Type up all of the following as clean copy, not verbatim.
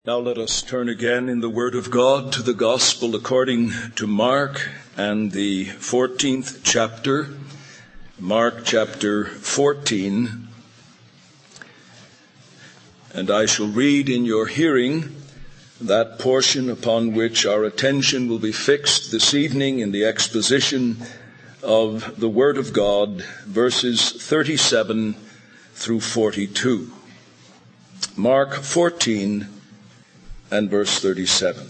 Now let us turn again in the Word of God to the Gospel according to Mark and the 14th chapter, Mark chapter 14. And I shall read in your hearing that portion upon which our attention will be fixed this evening in the exposition of the Word of God, verses 37 through 42. Mark 14 and verse 37.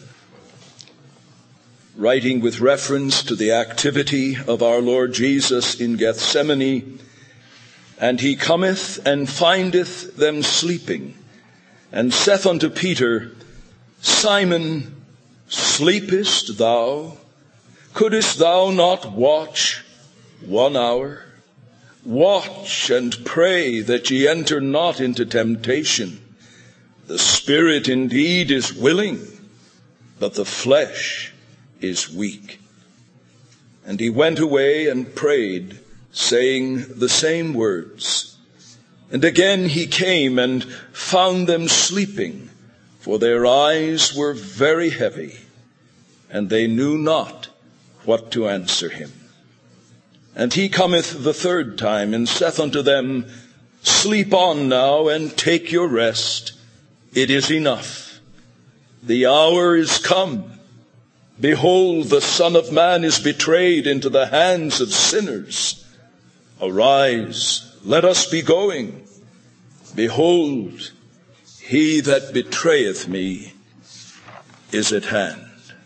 Writing with reference to the activity of our Lord Jesus in Gethsemane, and he cometh and findeth them sleeping, and saith unto Peter, Simon, sleepest thou? Couldest thou not watch 1 hour? Watch and pray that ye enter not into temptation. The spirit indeed is willing, but the flesh is weak. And he went away and prayed, saying the same words. And again he came and found them sleeping, for their eyes were very heavy, and they knew not what to answer him. And he cometh the third time, and saith unto them, Sleep on now, and take your rest. It is enough. The hour is come. Behold, the Son of Man is betrayed into the hands of sinners. Arise, let us be going. Behold, he that betrayeth me is at hand.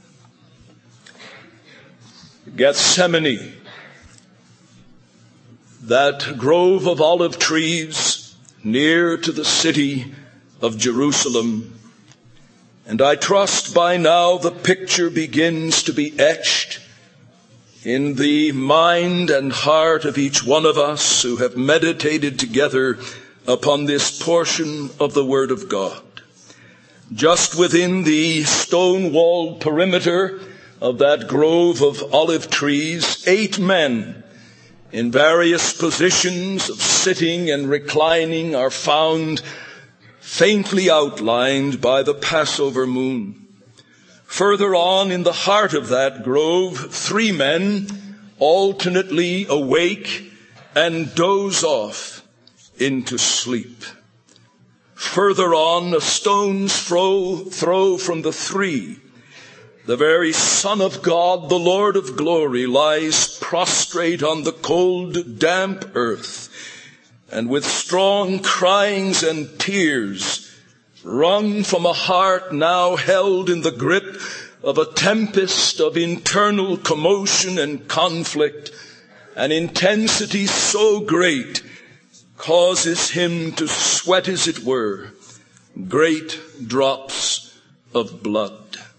Gethsemane, that grove of olive trees near to the city of Jerusalem. And I trust by now the picture begins to be etched in the mind and heart of each one of us who have meditated together upon this portion of the Word of God. Just within the stone-walled perimeter of that grove of olive trees, 8 men in various positions of sitting and reclining are found faintly outlined by the Passover moon. Further on in the heart of that grove, 3 men alternately awake and doze off into sleep. Further on, a stone's throw from the 3, the very Son of God, the Lord of glory, lies prostrate on the cold, damp earth, and with strong cryings and tears, wrung from a heart now held in the grip of a tempest of internal commotion and conflict, an intensity so great causes him to sweat, as it were, great drops of blood.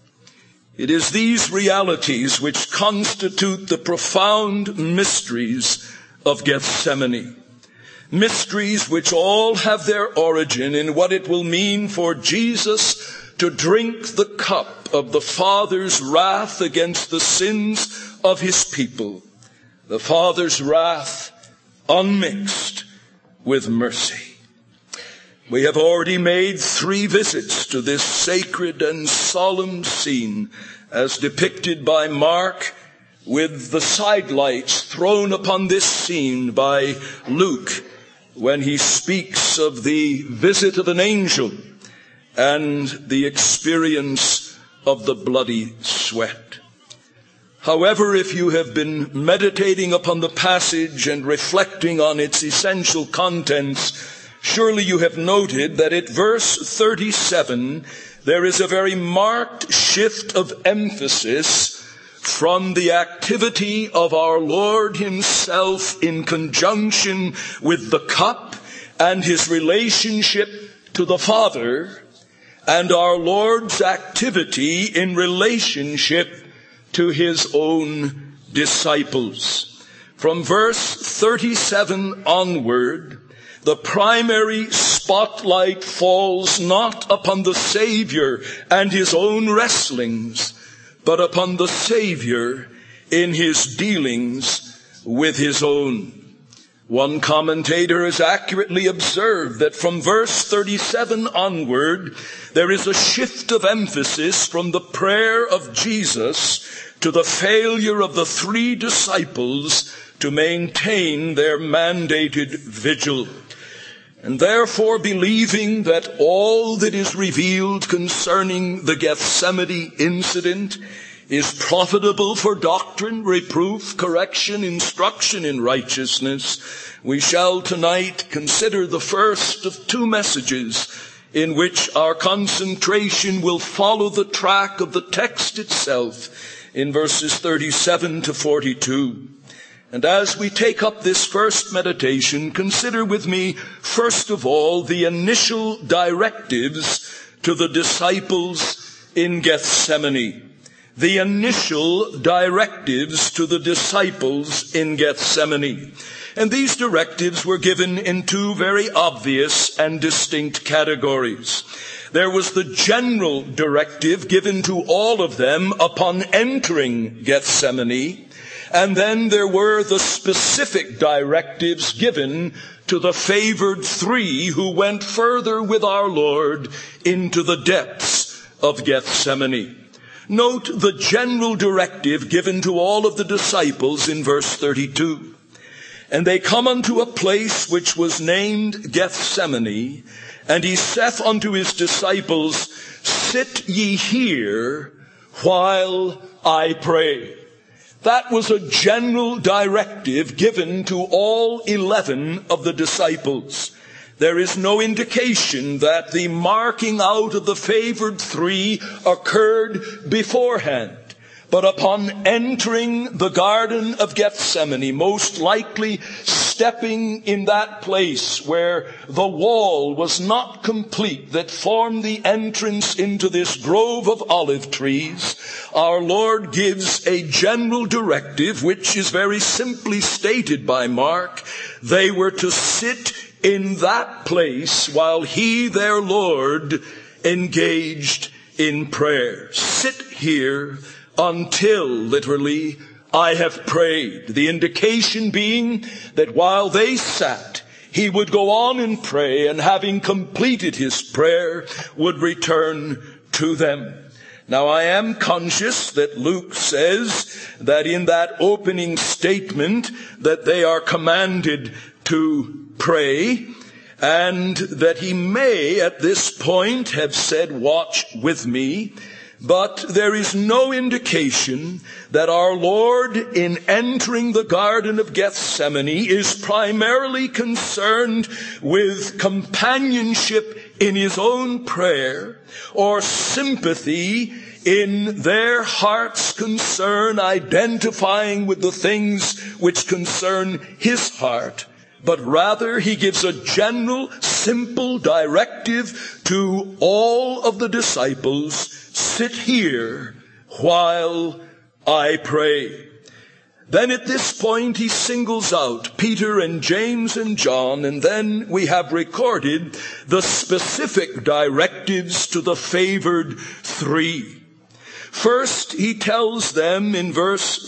It is these realities which constitute the profound mysteries of Gethsemane. Mysteries which all have their origin in what it will mean for Jesus to drink the cup of the Father's wrath against the sins of his people. The Father's wrath unmixed with mercy. We have already made 3 visits to this sacred and solemn scene as depicted by Mark, with the sidelights thrown upon this scene by Luke when he speaks of the visit of an angel and the experience of the bloody sweat. However, if you have been meditating upon the passage and reflecting on its essential contents, surely you have noted that at verse 37, there is a very marked shift of emphasis from the activity of our Lord himself in conjunction with the cup and his relationship to the Father, and our Lord's activity in relationship to his own disciples. From verse 37 onward, the primary spotlight falls not upon the Savior and his own wrestlings, but upon the Savior in his dealings with his own. One commentator has accurately observed that from verse 37 onward, there is a shift of emphasis from the prayer of Jesus to the failure of the three disciples to maintain their mandated vigil. And therefore, believing that all that is revealed concerning the Gethsemane incident is profitable for doctrine, reproof, correction, instruction in righteousness, we shall tonight consider the first of two messages in which our concentration will follow the track of the text itself in verses 37 to 42. And as we take up this first meditation, consider with me, first of all, the initial directives to the disciples in Gethsemane. The initial directives to the disciples in Gethsemane. And these directives were given in two very obvious and distinct categories. There was the general directive given to all of them upon entering Gethsemane, and then there were the specific directives given to the favored three who went further with our Lord into the depths of Gethsemane. Note the general directive given to all of the disciples in verse 32. And they come unto a place which was named Gethsemane, and he saith unto his disciples, Sit ye here while I pray. That was a general directive given to all 11 of the disciples. There is no indication that the marking out of the favored three occurred beforehand. But upon entering the Garden of Gethsemane, most likely stepping in that place where the wall was not complete that formed the entrance into this grove of olive trees, our Lord gives a general directive, which is very simply stated by Mark. They were to sit in that place while he, their Lord, engaged in prayer. Sit here until, literally, I have prayed. The indication being that while they sat, he would go on and pray, and having completed his prayer, would return to them. Now, I am conscious that Luke says that in that opening statement that they are commanded to pray, and that he may at this point have said, watch with me. But there is no indication that our Lord, in entering the Garden of Gethsemane, is primarily concerned with companionship in his own prayer or sympathy in their heart's concern, identifying with the things which concern his heart. But rather, he gives a general, simple directive to all of the disciples, sit here while I pray. Then at this point, he singles out Peter and James and John, and then we have recorded the specific directives to the favored three. First, he tells them in verse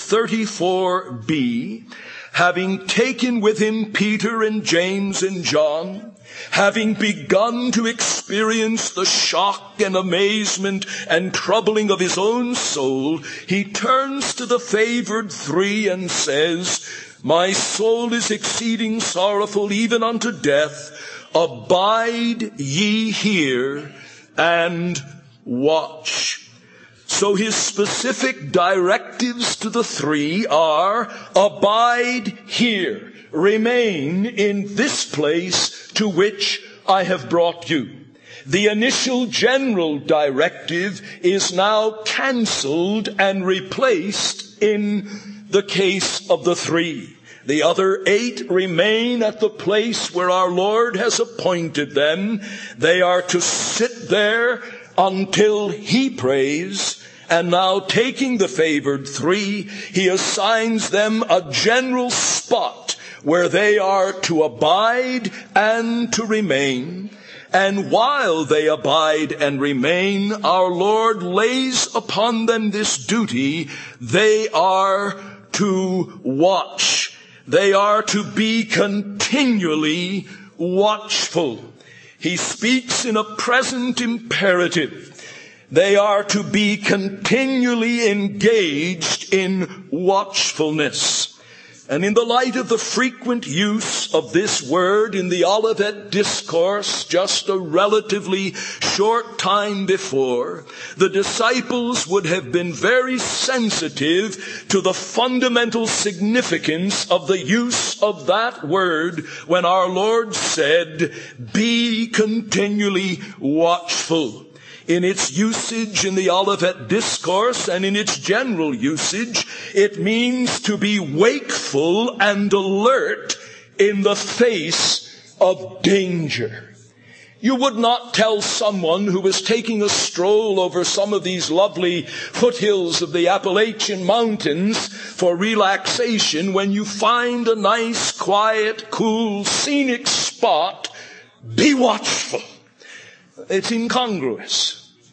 34b, having taken with him Peter and James and John, having begun to experience the shock and amazement and troubling of his own soul, he turns to the favored three and says, My soul is exceeding sorrowful, even unto death. Abide ye here and watch. So his specific directives to the three are, abide here, remain in this place to which I have brought you. The initial general directive is now cancelled and replaced in the case of the three. The other 8 remain at the place where our Lord has appointed them. They are to sit there until he prays. And now, taking the favored three, he assigns them a general spot where they are to abide and to remain. And while they abide and remain, our Lord lays upon them this duty. They are to watch. They are to be continually watchful. He speaks in a present imperative. They are to be continually engaged in watchfulness. And in the light of the frequent use of this word in the Olivet Discourse just a relatively short time before, the disciples would have been very sensitive to the fundamental significance of the use of that word when our Lord said, "Be continually watchful." In its usage in the Olivet Discourse and in its general usage, it means to be wakeful and alert in the face of danger. You would not tell someone who was taking a stroll over some of these lovely foothills of the Appalachian Mountains for relaxation, when you find a nice, quiet, cool, scenic spot, be watchful. It's incongruous.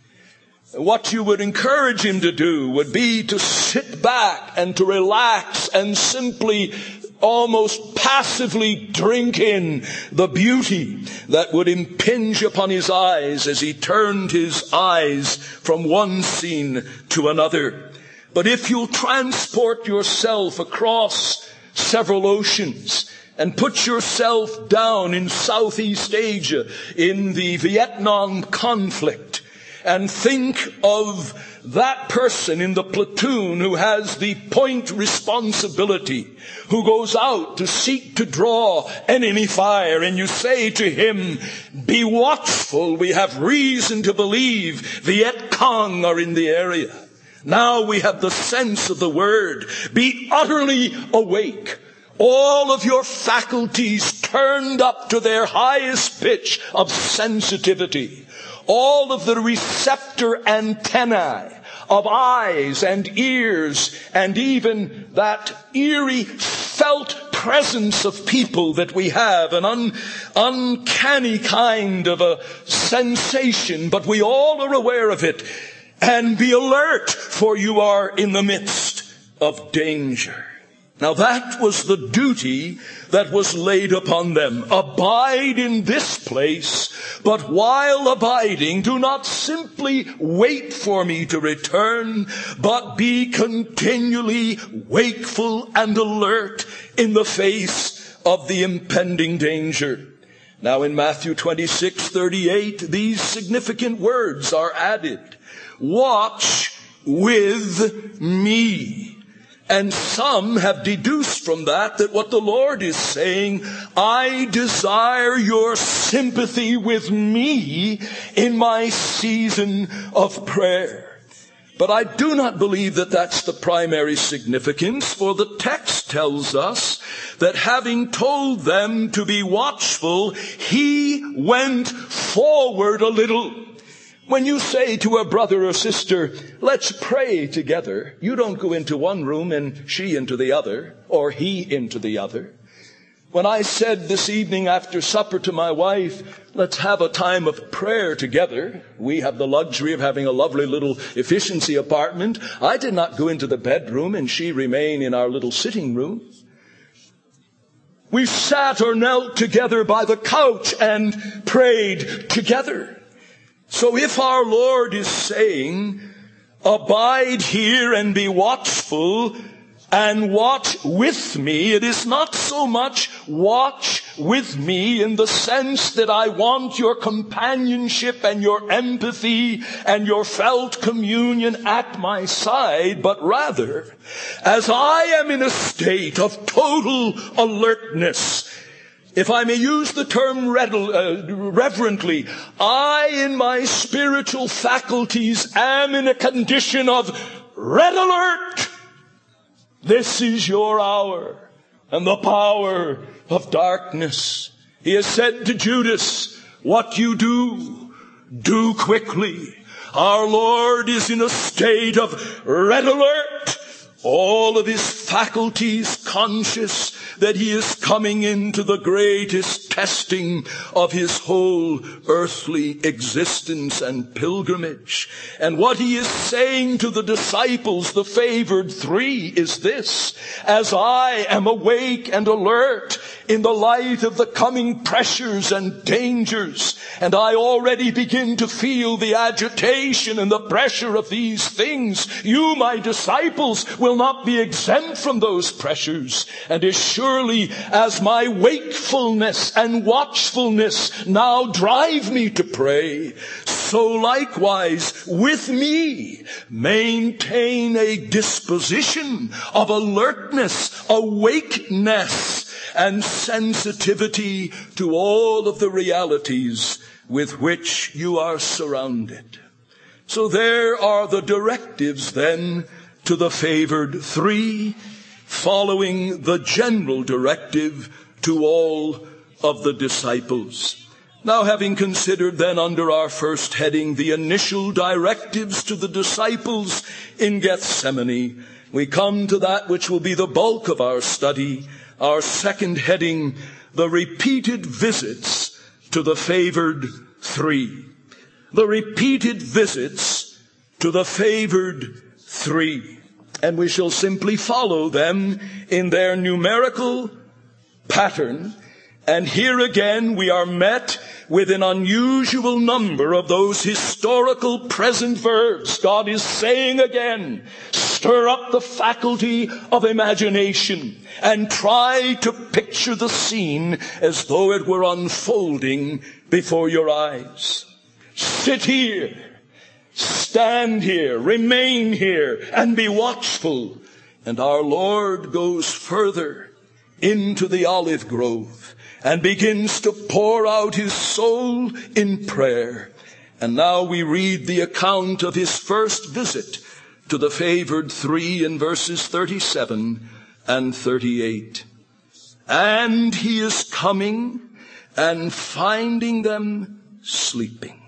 What you would encourage him to do would be to sit back and to relax and simply almost passively drink in the beauty that would impinge upon his eyes as he turned his eyes from one scene to another. But if you'll transport yourself across several oceans and put yourself down in Southeast Asia in the Vietnam conflict, and think of that person in the platoon who has the point responsibility, who goes out to seek to draw enemy fire, and you say to him, "Be watchful, we have reason to believe Viet Cong are in the area." Now we have the sense of the word. Be utterly awake. All of your faculties turned up to their highest pitch of sensitivity. All of the receptor antennae of eyes and ears, and even that eerie felt presence of people that we have, an uncanny kind of a sensation, but we all are aware of it. And be alert, for you are in the midst of danger. Now that was the duty that was laid upon them. Abide in this place, but while abiding, do not simply wait for me to return, but be continually wakeful and alert in the face of the impending danger. Now in Matthew 26:38, these significant words are added. Watch with me. And some have deduced from that what the Lord is saying, I desire your sympathy with me in my season of prayer. But I do not believe that that's the primary significance, for the text tells us that having told them to be watchful, he went forward a little. When you say to a brother or sister, let's pray together, you don't go into one room and she into the other, or he into the other. When I said this evening after supper to my wife, let's have a time of prayer together, we have the luxury of having a lovely little efficiency apartment. I did not go into the bedroom and she remain in our little sitting room. We sat or knelt together by the couch and prayed together. So if our Lord is saying, abide here and be watchful and watch with me, it is not so much watch with me in the sense that I want your companionship and your empathy and your felt communion at my side, but rather, as I am in a state of total alertness, if I may use the term reverently, I in my spiritual faculties am in a condition of red alert. This is your hour and the power of darkness. He has said to Judas, what you do, do quickly. Our Lord is in a state of red alert. All of his faculties conscious that he is coming into the greatest testing of his whole earthly existence and pilgrimage. And what he is saying to the disciples, the favored three, is this: as I am awake and alert in the light of the coming pressures and dangers, and I already begin to feel the agitation and the pressure of these things, you, my disciples, will not be exempt from those pressures. And as surely as my wakefulness and watchfulness now drive me to pray, so likewise with me maintain a disposition of alertness, awakeness, and sensitivity to all of the realities with which you are surrounded. So there are the directives then to the favored three, following the general directive to all of the disciples. Now, having considered then under our first heading the initial directives to the disciples in Gethsemane, we come to that which will be the bulk of our study, our second heading, the repeated visits to the favored three. The repeated visits to the favored three. And we shall simply follow them in their numerical pattern. And here again we are met with an unusual number of those historical present verbs. God is saying again, stir up the faculty of imagination and try to picture the scene as though it were unfolding before your eyes. Sit here, stand here, remain here, and be watchful. And our Lord goes further into the olive grove and begins to pour out his soul in prayer. And now we read the account of his first visit to the favored three in verses 37 and 38. And he is coming and finding them sleeping,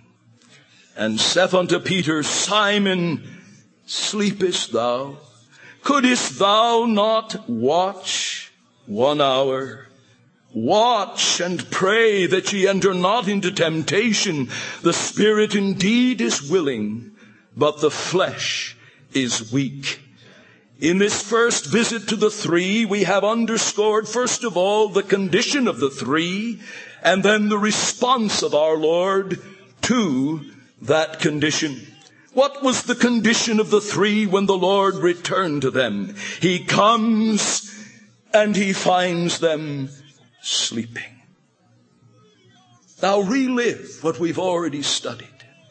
and saith unto Peter, Simon, sleepest thou? Couldest thou not watch 1 hour? Watch and pray that ye enter not into temptation. The spirit indeed is willing, but the flesh is weak. In this first visit to the three, we have underscored, first of all, the condition of the three, and then the response of our Lord to that condition. What was the condition of the three when the Lord returned to them? He comes and he finds them sleeping. Now relive what we've already studied.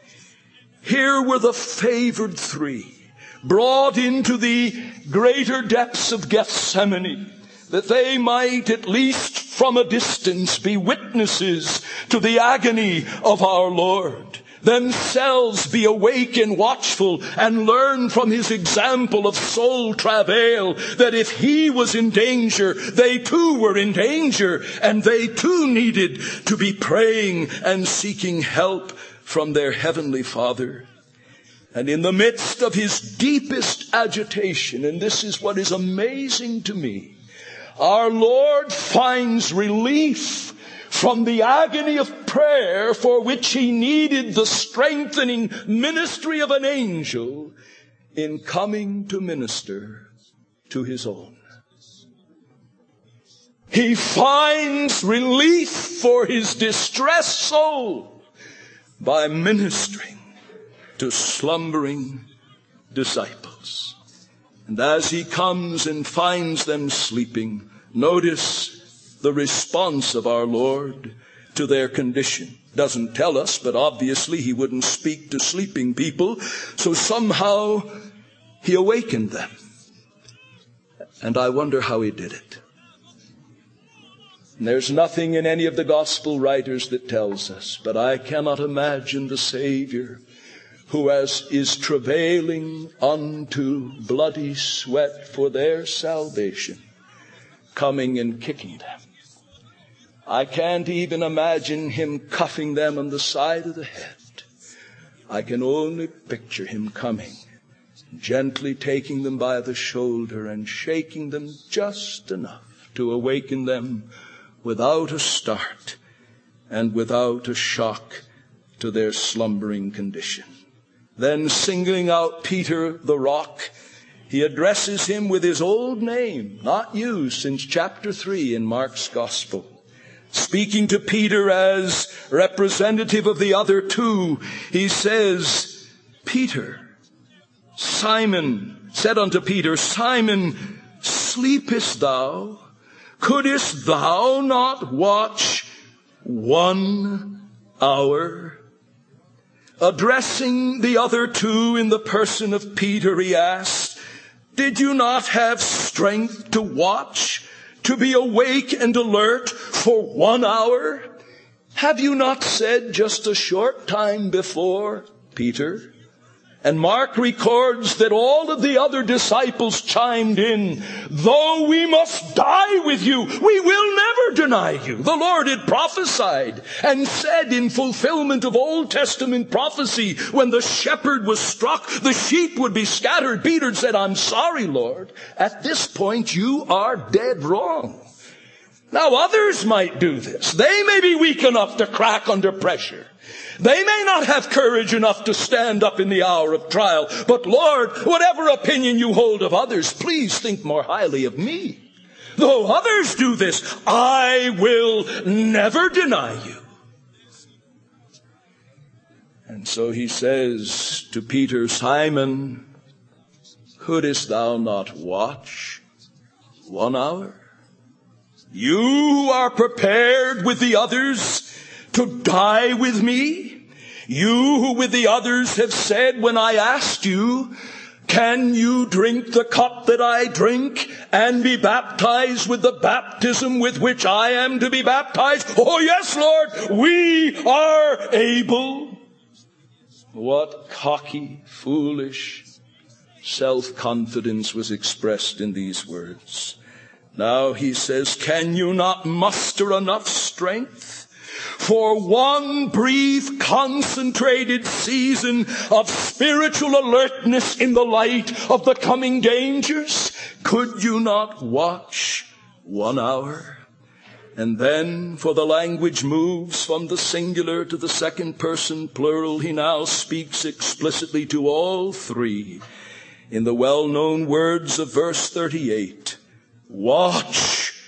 Here were the favored three, brought into the greater depths of Gethsemane, that they might, at least from a distance, be witnesses to the agony of our Lord, themselves be awake and watchful, and learn from his example of soul travail that if he was in danger, they too were in danger, and they too needed to be praying and seeking help from their heavenly Father. And in the midst of his deepest agitation, and this is what is amazing to me, our Lord finds relief from the agony of prayer for which he needed the strengthening ministry of an angel in coming to minister to his own. He finds relief for his distressed soul by ministering to slumbering disciples. And as he comes and finds them sleeping, notice the response of our Lord to their condition. Doesn't tell us, but obviously he wouldn't speak to sleeping people, so somehow he awakened them. And I wonder how he did it. And there's nothing in any of the gospel writers that tells us, but I cannot imagine the Savior who is travailing unto bloody sweat for their salvation, coming and kicking them. I can't even imagine him cuffing them on the side of the head. I can only picture him coming, gently taking them by the shoulder and shaking them just enough to awaken them without a start and without a shock to their slumbering condition. Then, singling out Peter the rock, he addresses him with his old name, not used since chapter 3 in Mark's Gospel. Speaking to Peter as representative of the other two, he says, Peter, Simon said unto Peter, Simon, sleepest thou? Couldest thou not watch 1 hour? Addressing the other two in the person of Peter, he asked, did you not have strength to watch, to be awake and alert for 1 hour? Have you not said just a short time before, Peter? And Mark records that all of the other disciples chimed in, though we must die with you, we will never deny you. The Lord had prophesied and said in fulfillment of Old Testament prophecy, when the shepherd was struck, the sheep would be scattered. Peter said, I'm sorry, Lord. At this point, you are dead wrong. Now, others might do this. They may be weak enough to crack under pressure. They may not have courage enough to stand up in the hour of trial. But Lord, whatever opinion you hold of others, please think more highly of me. Though others do this, I will never deny you. And so he says to Peter, Simon, couldest thou not watch 1 hour? You who are prepared with the others to die with me, you who with the others have said when I asked you, can you drink the cup that I drink and be baptized with the baptism with which I am to be baptized? Oh yes, Lord, we are able. What cocky, foolish self-confidence was expressed in these words. Now he says, can you not muster enough strength for one brief, concentrated season of spiritual alertness in the light of the coming dangers? Could you not watch 1 hour? And then, for the language moves from the singular to the second person plural, he now speaks explicitly to all three in the well-known words of verse 38. Watch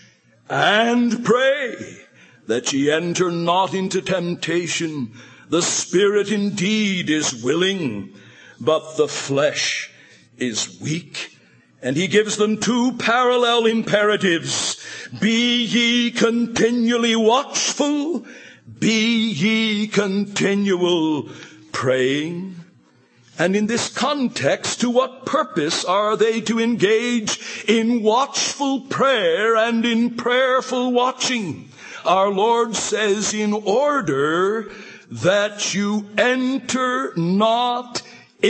and pray, that ye enter not into temptation. The spirit indeed is willing, but the flesh is weak. And he gives them two parallel imperatives. Be ye continually watchful. Be ye continual praying. And in this context, to what purpose are they to engage in watchful prayer and in prayerful watching? Our Lord says, in order that you enter not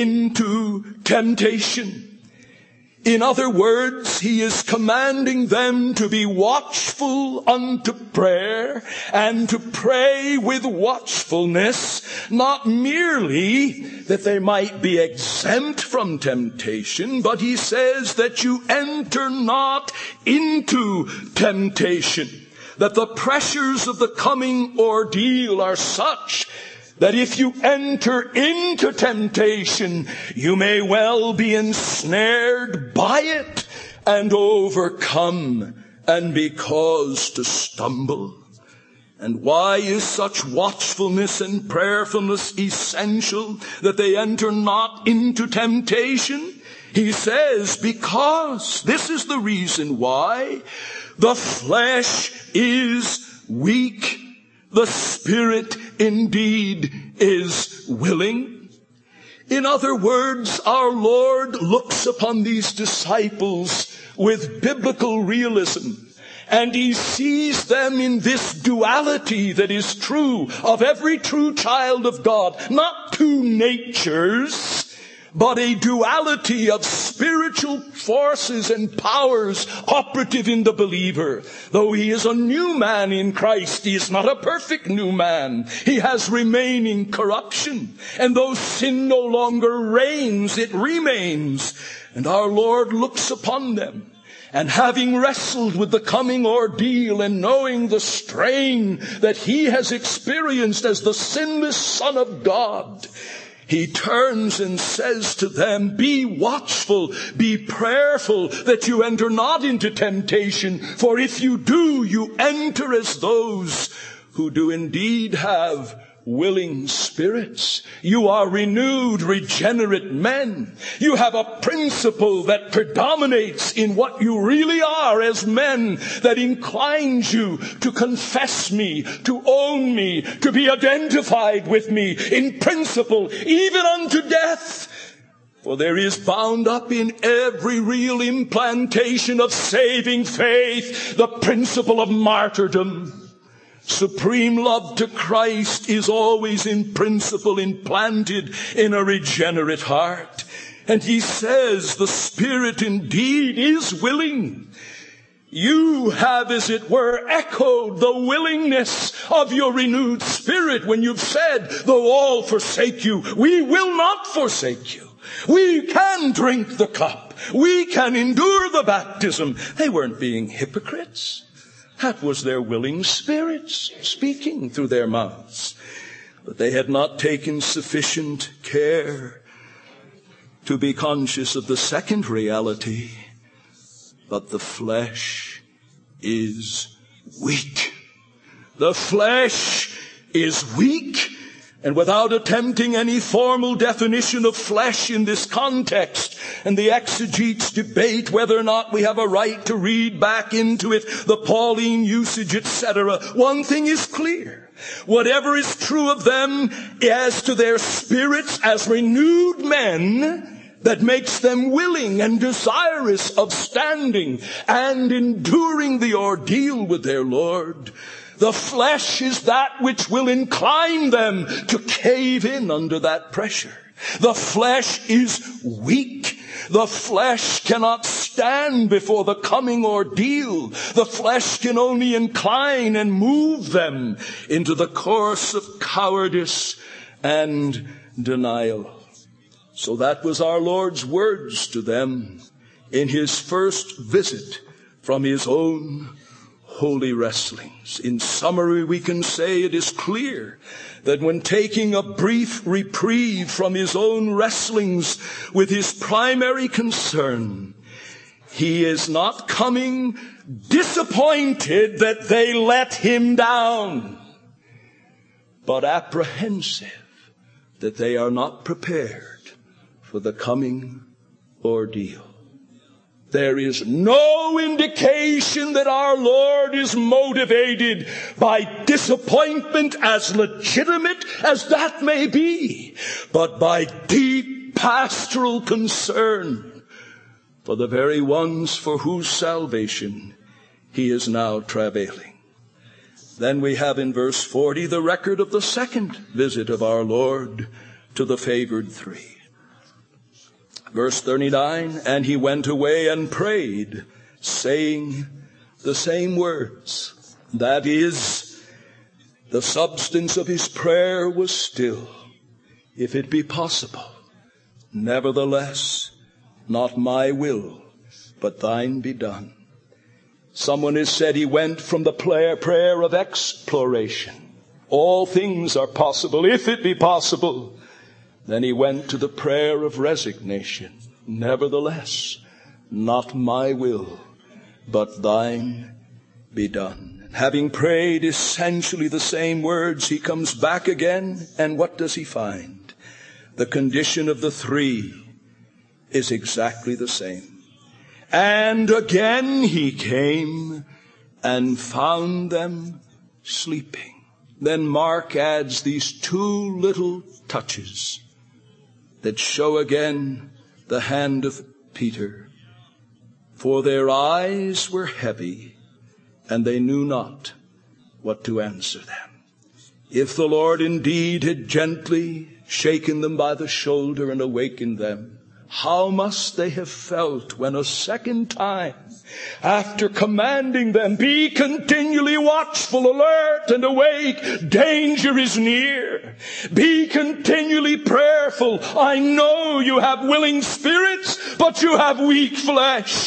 into temptation. In other words, he is commanding them to be watchful unto prayer and to pray with watchfulness, not merely that they might be exempt from temptation, but he says that you enter not into temptation. That the pressures of the coming ordeal are such that if you enter into temptation, you may well be ensnared by it and overcome and be caused to stumble. And why is such watchfulness and prayerfulness essential, that they enter not into temptation? He says, because this is the reason why. The flesh is weak. The spirit indeed is willing. In other words, our Lord looks upon these disciples with biblical realism, and he sees them in this duality that is true of every true child of God. Not two natures, but a duality of spiritual forces and powers operative in the believer. Though he is a new man in Christ, he is not a perfect new man. He has remaining corruption. And though sin no longer reigns, it remains. And our Lord looks upon them. And having wrestled with the coming ordeal and knowing the strain that he has experienced as the sinless Son of God, he turns and says to them, be watchful, be prayerful, that you enter not into temptation. For if you do, you enter as those who do indeed have willing spirits. You are renewed, regenerate men. You have a principle that predominates in what you really are as men, that inclines you to confess me, to own me, to be identified with me in principle, even unto death. For there is bound up in every real implantation of saving faith the principle of martyrdom. Supreme love to Christ is always in principle implanted in a regenerate heart. And he says the Spirit indeed is willing. You have, as it were, echoed the willingness of your renewed spirit when you've said, though all forsake you, we will not forsake you. We can drink the cup. We can endure the baptism. They weren't being hypocrites. That was their willing spirits speaking through their mouths. But they had not taken sufficient care to be conscious of the second reality. But the flesh is weak. The flesh is weak. And without attempting any formal definition of flesh in this context, and the exegetes debate whether or not we have a right to read back into it the Pauline usage, etc., one thing is clear. Whatever is true of them as to their spirits as renewed men, that makes them willing and desirous of standing and enduring the ordeal with their Lord. The flesh is that which will incline them to cave in under that pressure. The flesh is weak. The flesh cannot stand before the coming ordeal. The flesh can only incline and move them into the course of cowardice and denial. So that was our Lord's words to them in his first visit from his own holy wrestlings. In summary, we can say it is clear that when taking a brief reprieve from his own wrestlings with his primary concern, he is not coming disappointed that they let him down, but apprehensive that they are not prepared for the coming ordeal. There is no indication that our Lord is motivated by disappointment, as legitimate as that may be, but by deep pastoral concern for the very ones for whose salvation he is now travailing. Then we have in verse 40 the record of the second visit of our Lord to the favored three. Verse 39, and he went away and prayed, saying the same words. That is, the substance of his prayer was still, if it be possible, nevertheless, not my will, but thine be done. Someone has said he went from the prayer of exploration. All things are possible, if it be possible. Then he went to the prayer of resignation. Nevertheless, not my will, but thine be done. Having prayed essentially the same words, he comes back again, and what does he find? The condition of the three is exactly the same. And again he came and found them sleeping. Then Mark adds these two little touches that show again the hand of Peter. For their eyes were heavy, and they knew not what to answer them. If the Lord indeed had gently shaken them by the shoulder and awakened them, how must they have felt when a second time, after commanding them, be continually watchful, alert, and awake, danger is near. Be continually prayerful. I know you have willing spirits, but you have weak flesh.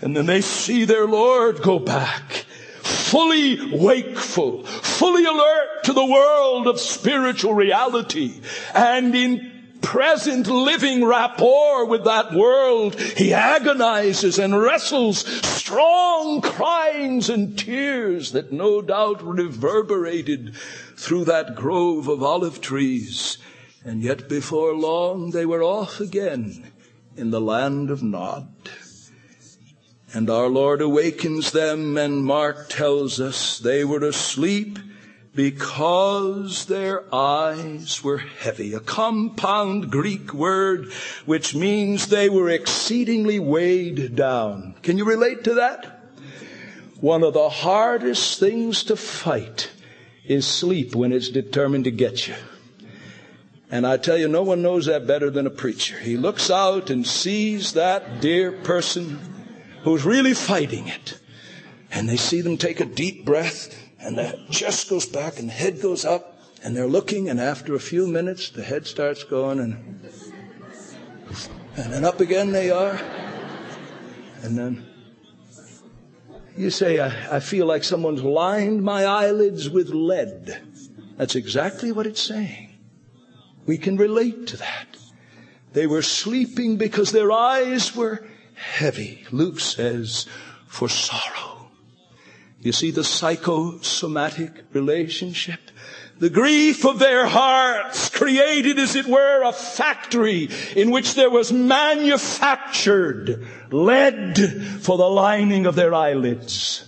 And then they see their Lord go back, fully wakeful, fully alert to the world of spiritual reality, and in present living rapport with that world, he agonizes and wrestles, strong cryings and tears that no doubt reverberated through that grove of olive trees. And yet before long they were off again in the land of Nod. And our Lord awakens them, and Mark tells us they were asleep because their eyes were heavy. A compound Greek word which means they were exceedingly weighed down. Can you relate to that? One of the hardest things to fight is sleep when it's determined to get you. And I tell you, no one knows that better than a preacher. He looks out and sees that dear person who's really fighting it. And they see them take a deep breath, and the chest goes back and the head goes up, and they're looking, and after a few minutes the head starts going, and then up again they are. And then you say, I feel like someone's lined my eyelids with lead. That's exactly what it's saying. We can relate to that. They were sleeping because their eyes were heavy. Luke says, for sorrow. You see the psychosomatic relationship? The grief of their hearts created, as it were, a factory in which there was manufactured lead for the lining of their eyelids.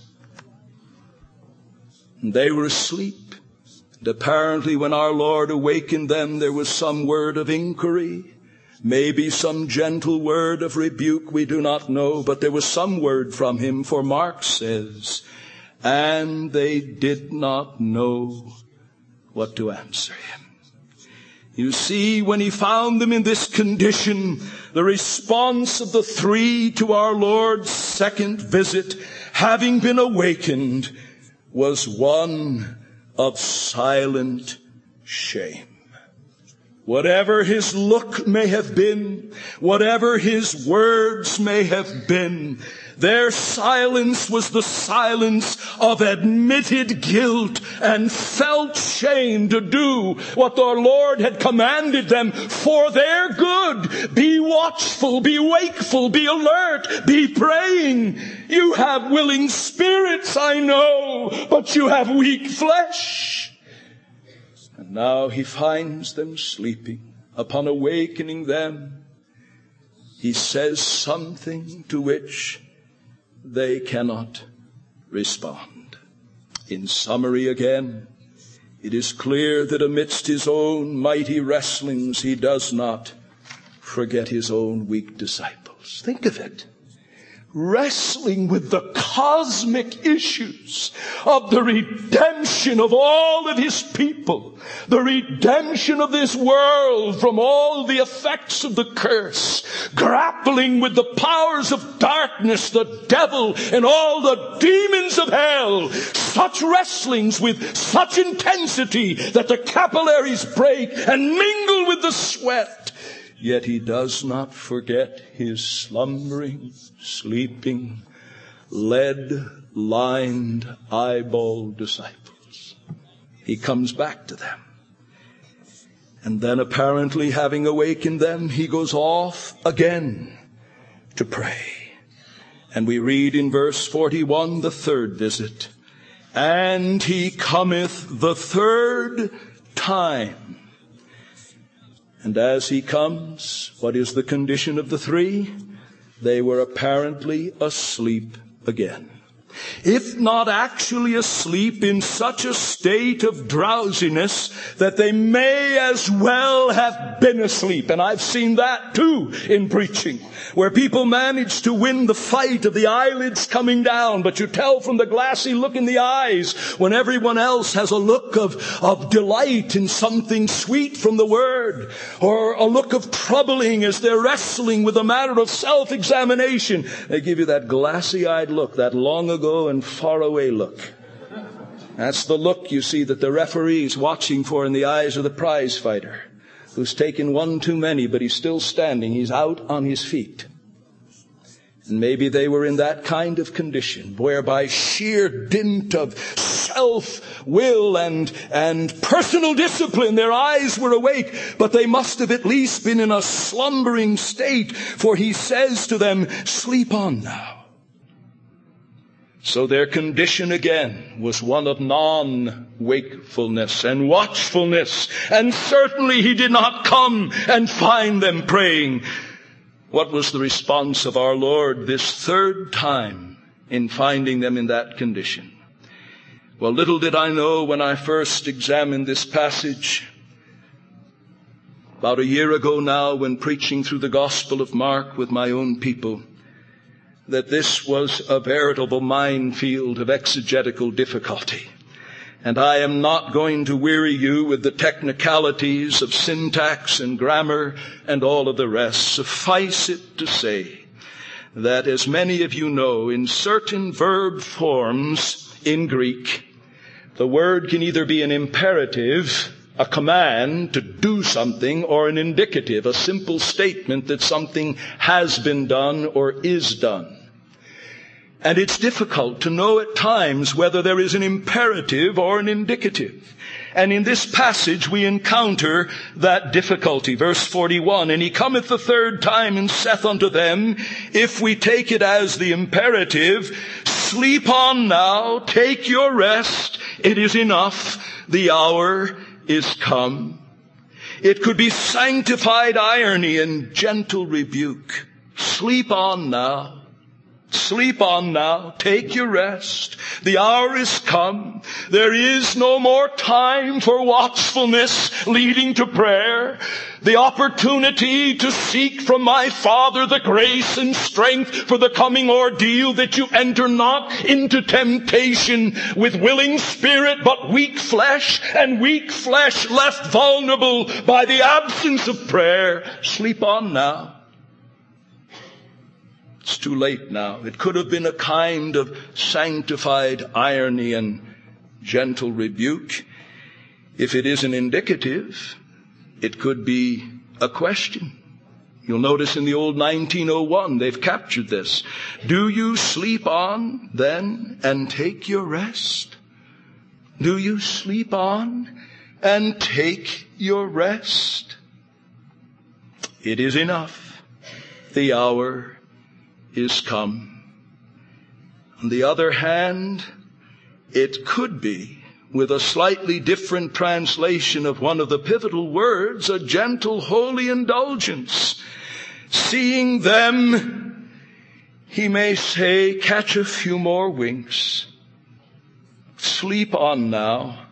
And they were asleep. And apparently when our Lord awakened them, there was some word of inquiry. Maybe some gentle word of rebuke, we do not know, but there was some word from him, for Mark says, and they did not know what to answer him. You see, when he found them in this condition, the response of the three to our Lord's second visit, having been awakened, was one of silent shame. Whatever his look may have been, whatever his words may have been, their silence was the silence of admitted guilt and felt shame to do what our Lord had commanded them for their good. Be watchful, be wakeful, be alert, be praying. You have willing spirits, I know, but you have weak flesh. And now he finds them sleeping. Upon awakening them, he says something to which they cannot respond. In summary again, it is clear that amidst his own mighty wrestlings, he does not forget his own weak disciples. Think of it. Wrestling with the cosmic issues of the redemption of all of his people, the redemption of this world from all the effects of the curse, grappling with the powers of darkness, the devil, and all the demons of hell. Such wrestlings with such intensity that the capillaries break and mingle with the sweat. Yet he does not forget his slumbering, sleeping, lead-lined, eyeball disciples. He comes back to them. And then apparently having awakened them, he goes off again to pray. And we read in verse 41, the third visit. And he cometh the third time. And as he comes, what is the condition of the three? They were apparently asleep again. If not actually asleep, in such a state of drowsiness that they may as well have been asleep. And I've seen that too in preaching, where people manage to win the fight of the eyelids coming down, but you tell from the glassy look in the eyes when everyone else has a look of delight in something sweet from the Word, or a look of troubling as they're wrestling with a matter of self-examination. They give you that glassy-eyed look, that long ago and far away look. That's the look, you see, that the referee's watching for in the eyes of the prize fighter, who's taken one too many, but he's still standing. He's out on his feet. And maybe they were in that kind of condition where by sheer dint of self-will and personal discipline their eyes were awake, but they must have at least been in a slumbering state, for he says to them, sleep on now. So their condition again was one of non-wakefulness and watchfulness, and certainly he did not come and find them praying. What was the response of our Lord this third time in finding them in that condition? Well, little did I know when I first examined this passage about a year ago now, when preaching through the Gospel of Mark with my own people, that this was a veritable minefield of exegetical difficulty. And I am not going to weary you with the technicalities of syntax and grammar and all of the rest. Suffice it to say that, as many of you know, in certain verb forms in Greek, the word can either be an imperative, a command to do something, or an indicative, a simple statement that something has been done or is done. And it's difficult to know at times whether there is an imperative or an indicative. And in this passage we encounter that difficulty. Verse 41, and he cometh the third time and saith unto them, if we take it as the imperative, sleep on now, take your rest, it is enough, the hour is come. It could be sanctified irony and gentle rebuke. Sleep on now. Sleep on now. Take your rest. The hour is come. There is no more time for watchfulness leading to prayer. The opportunity to seek from my Father the grace and strength for the coming ordeal, that you enter not into temptation with willing spirit, but weak flesh, and weak flesh left vulnerable by the absence of prayer. Sleep on now. It's too late now. It could have been a kind of sanctified irony and gentle rebuke. If it is an indicative, it could be a question. You'll notice in the old 1901, they've captured this. Do you sleep on then and take your rest? Do you sleep on and take your rest? It is enough. The hour is come. On the other hand, it could be, with a slightly different translation of one of the pivotal words, a gentle, holy indulgence. Seeing them, he may say, catch a few more winks. Sleep on now.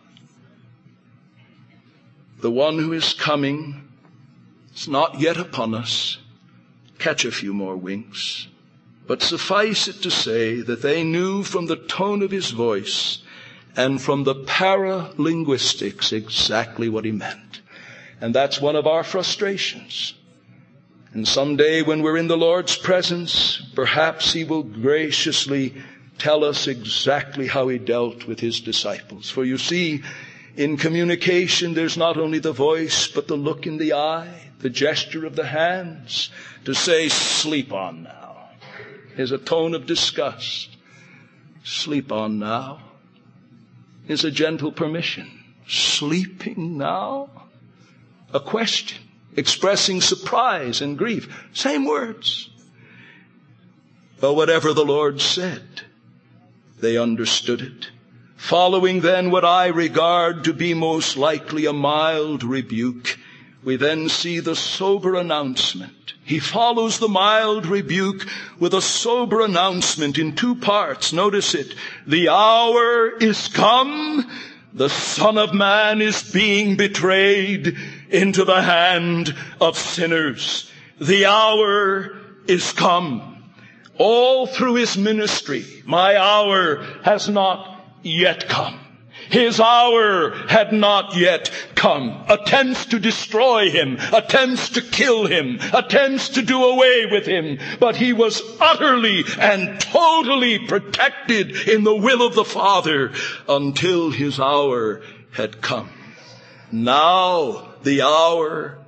The one who is coming is not yet upon us. Catch a few more winks. But suffice it to say that they knew from the tone of his voice and from the paralinguistics exactly what he meant. And that's one of our frustrations. And someday when we're in the Lord's presence, perhaps he will graciously tell us exactly how he dealt with his disciples. For you see, in communication, there's not only the voice, but the look in the eye, the gesture of the hands. To say, sleep on now, is a tone of disgust. Sleep on now is a gentle permission. Sleeping now? A question expressing surprise and grief. Same words. But whatever the Lord said, they understood it. Following then what I regard to be most likely a mild rebuke, we then see the sober announcement. He follows the mild rebuke with a sober announcement in two parts. Notice it. The hour is come. The Son of Man is being betrayed into the hand of sinners. The hour is come. All through his ministry, my hour has not yet come. His hour had not yet come. Attempts to destroy him, attempts to kill him, attempts to do away with him. But he was utterly and totally protected in the will of the Father until his hour had come. Now the hour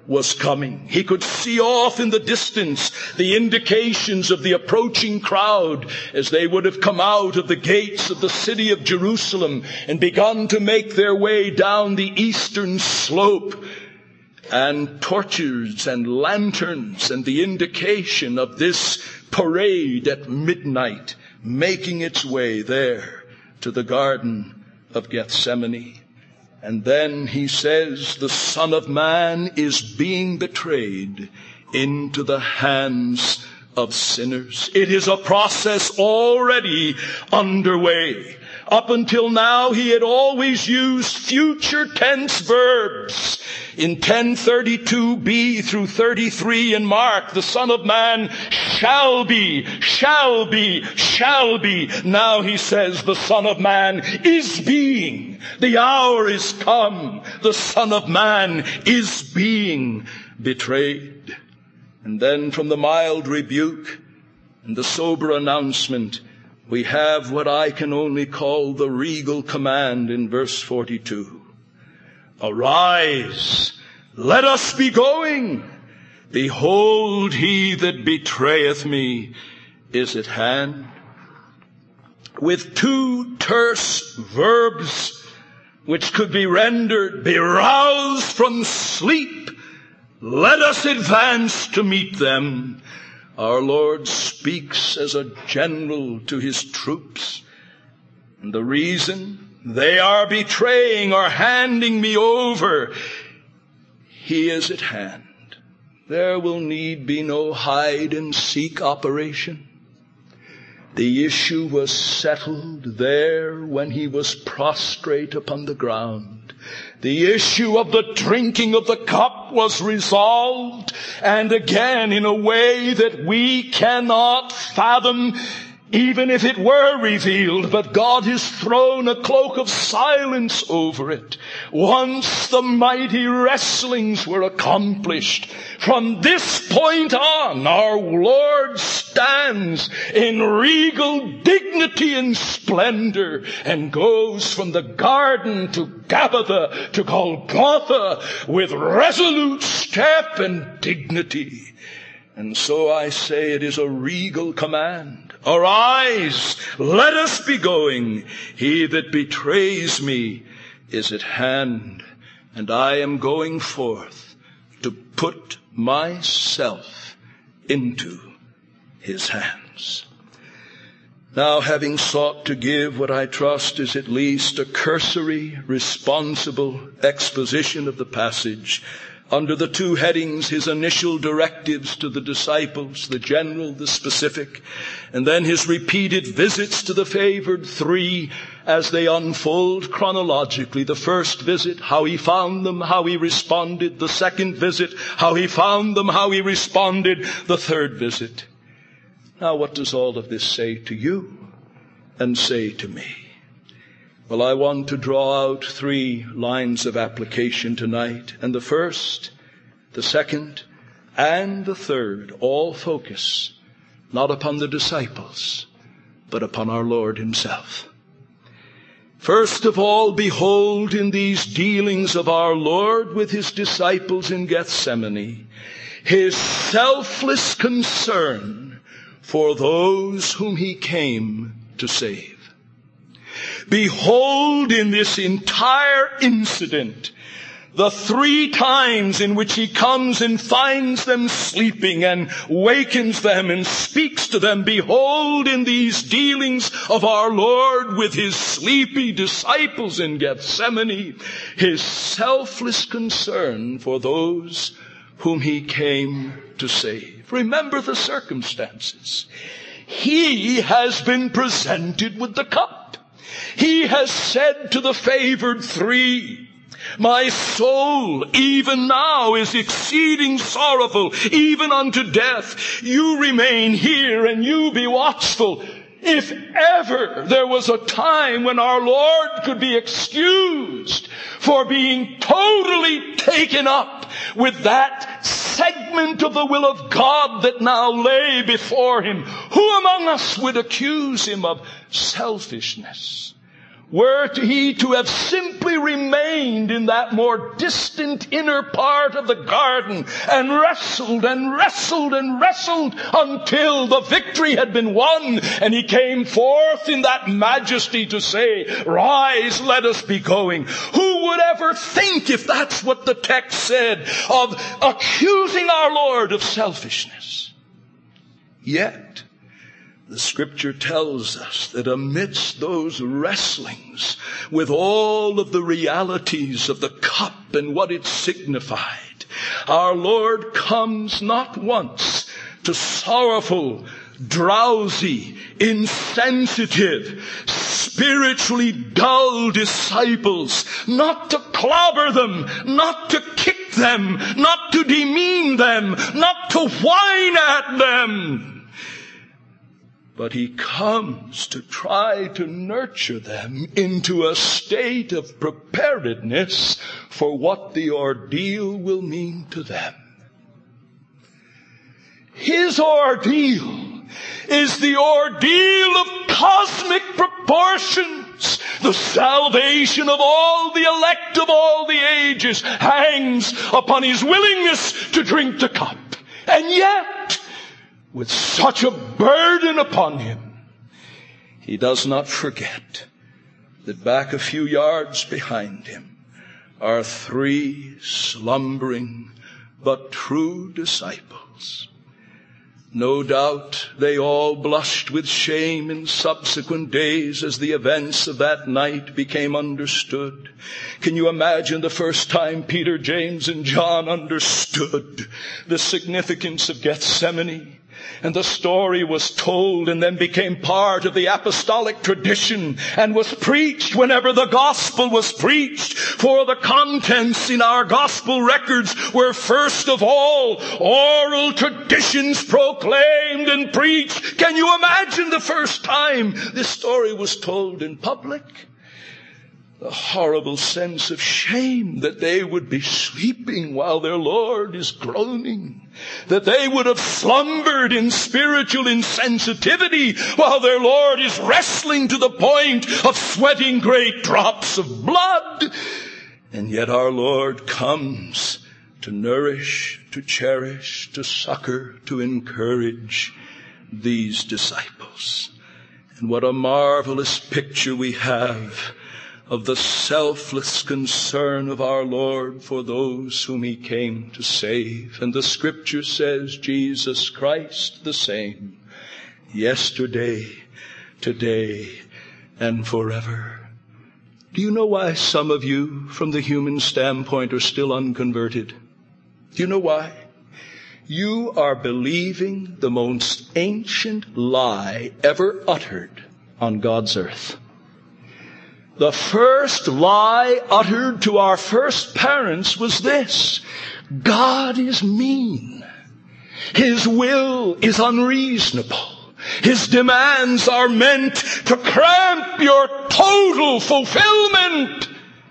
was coming. He could see off in the distance the indications of the approaching crowd as they would have come out of the gates of the city of Jerusalem and begun to make their way down the eastern slope. And torches and lanterns and the indication of this parade at midnight making its way there to the Garden of Gethsemane. And then he says, the Son of Man is being betrayed into the hands of sinners. It is a process already underway. Up until now, he had always used future tense verbs. In 10:32b through 33 in Mark, the Son of Man shall be, shall be, shall be. Now he says the Son of Man is being. The hour is come. The Son of Man is being betrayed. And then from the mild rebuke and the sober announcement, we have what I can only call the regal command in verse 42. Arise, let us be going. Behold, he that betrayeth me is at hand. With two terse verbs, which could be rendered, be roused from sleep. Let us advance to meet them. Our Lord speaks as a general to his troops. And the reason they are betraying or handing me over, he is at hand. There will need be no hide and seek operation. The issue was settled there when he was prostrate upon the ground. The issue of the drinking of the cup was resolved, and again in a way that we cannot fathom, even if it were revealed, but God has thrown a cloak of silence over it. Once the mighty wrestlings were accomplished, from this point on, our Lord stands in regal dignity and splendor and goes from the garden to Gabbatha to Golgotha with resolute step and dignity. And so I say it is a regal command. Arise, let us be going. He that betrays me is at hand, and I am going forth to put myself into his hands. Now, having sought to give what I trust is at least a cursory, responsible exposition of the passage, under the two headings, his initial directives to the disciples, the general, the specific, and then his repeated visits to the favored three as they unfold chronologically. The first visit, how he found them, how he responded. The second visit, how he found them, how he responded. The third visit. Now, what does all of this say to you and say to me? Well, I want to draw out three lines of application tonight. And the first, the second, and the third all focus not upon the disciples, but upon our Lord himself. First of all, behold in these dealings of our Lord with his disciples in Gethsemane, his selfless concern for those whom he came to save. Behold in this entire incident the three times in which he comes and finds them sleeping and wakens them and speaks to them. Behold in these dealings of our Lord with his sleepy disciples in Gethsemane, his selfless concern for those whom he came to save. Remember the circumstances. He has been presented with the cup. He has said to the favored three, my soul even now is exceeding sorrowful, even unto death. You remain here and you be watchful. If ever there was a time when our Lord could be excused for being totally taken up with that segment of the will of God that now lay before him, who among us would accuse him of selfishness Were he to have simply remained in that more distant inner part of the garden and wrestled and wrestled and wrestled until the victory had been won and he came forth in that majesty to say, "Rise, let us be going." Who would ever think, if that's what the text said, of accusing our Lord of selfishness? Yet, the Scripture tells us that amidst those wrestlings with all of the realities of the cup and what it signified, our Lord comes not once to sorrowful, drowsy, insensitive, spiritually dull disciples, not to clobber them, not to kick them, not to demean them, not to whine at them. But he comes to try to nurture them into a state of preparedness for what the ordeal will mean to them. His ordeal is the ordeal of cosmic proportions. The salvation of all the elect of all the ages hangs upon his willingness to drink the cup. And yet, with such a burden upon him, he does not forget that back a few yards behind him are 3 slumbering but true disciples. No doubt they all blushed with shame in subsequent days as the events of that night became understood. Can you imagine the first time Peter, James, and John understood the significance of Gethsemane? And the story was told and then became part of the apostolic tradition and was preached whenever the gospel was preached. For the contents in our gospel records were first of all oral traditions proclaimed and preached. Can you imagine the first time this story was told in public? The horrible sense of shame that they would be sleeping while their Lord is groaning. That they would have slumbered in spiritual insensitivity while their Lord is wrestling to the point of sweating great drops of blood. And yet our Lord comes to nourish, to cherish, to succor, to encourage these disciples. And what a marvelous picture we have of the selfless concern of our Lord for those whom he came to save. And the Scripture says, Jesus Christ the same, yesterday, today, and forever. Do you know why some of you, from the human standpoint, are still unconverted? Do you know why? You are believing the most ancient lie ever uttered on God's earth. The first lie uttered to our first parents was this: God is mean. His will is unreasonable. His demands are meant to cramp your total fulfillment.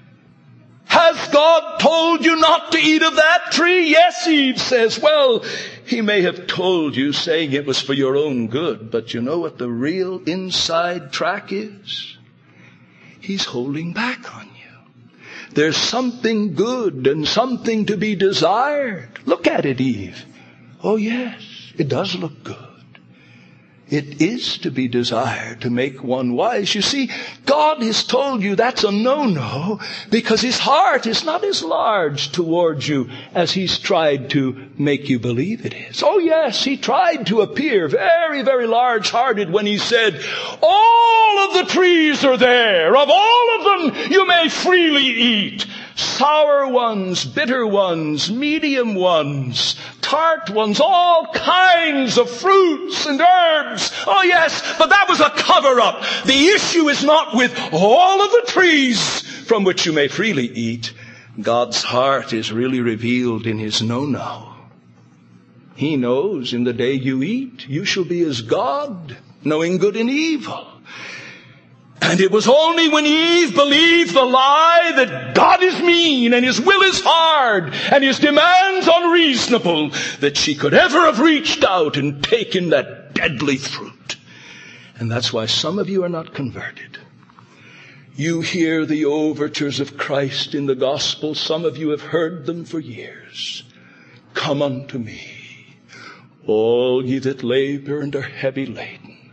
Has God told you not to eat of that tree? Yes, Eve says. Well, he may have told you saying it was for your own good, but you know what the real inside track is? He's holding back on you. There's something good and something to be desired. Look at it, Eve. Oh yes, it does look good. It is to be desired to make one wise. You see, God has told you that's a no-no because his heart is not as large towards you as he's tried to make you believe it is. Oh yes, he tried to appear very, very large-hearted when he said, all of the trees are there. Of all of them you may freely eat. Sour ones, bitter ones, medium ones, tart ones, all kinds of fruits and herbs. Oh yes, but that was a cover-up. The issue is not with all of the trees from which you may freely eat. God's heart is really revealed in his no-no. He knows in the day you eat, you shall be as God, knowing good and evil. And it was only when Eve believed the lie that God is mean and his will is hard and his demands unreasonable that she could ever have reached out and taken that deadly fruit. And that's why some of you are not converted. You hear the overtures of Christ in the gospel. Some of you have heard them for years. Come unto me, all ye that labor and are heavy laden.